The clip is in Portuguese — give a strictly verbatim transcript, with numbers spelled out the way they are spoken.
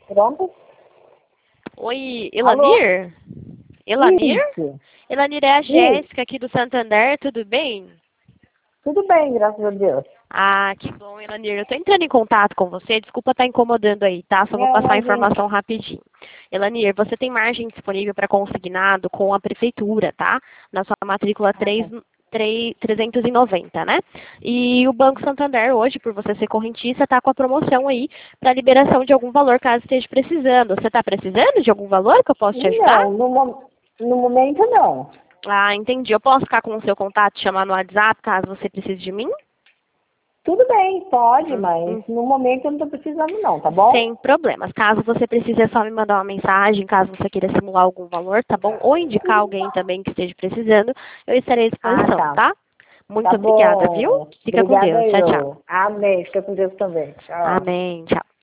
Pronto? Oi, Elanir? Elanir? Isso. Elanir, é a Isso. Jéssica aqui do Santander, tudo bem? Tudo bem, graças a Deus. Ah, que bom, Elanir. Eu tô entrando em contato com você, desculpa estar incomodando aí, tá? Só vou Não, passar a imagina. informação rapidinho. Elanir, você tem margem disponível para consignado com a prefeitura, tá? Na sua matrícula Ah, três, tá. três, trezentos e noventa, né? E o Banco Santander hoje, por você ser correntista, tá com a promoção aí para liberação de algum valor caso esteja precisando. Você está precisando de algum valor que eu possa te ajudar? Não, no, mo- no momento não. Ah, entendi. Eu posso ficar com o seu contato e chamar no WhatsApp caso você precise de mim? Tudo bem, pode, Hum, mas hum, no momento eu não tô precisando não, tá bom? Sem problemas. Caso você precise, é só me mandar uma mensagem, caso você queira simular algum valor, tá bom? Ou indicar alguém também que esteja precisando, eu estarei à Ah, disposição, tá. tá? Tá Muito obrigada, viu? bom. Fica com Obrigada Deus. Tchau, tchau. eu. Amém. Fica com Deus também. Tchau. Amém. Tchau.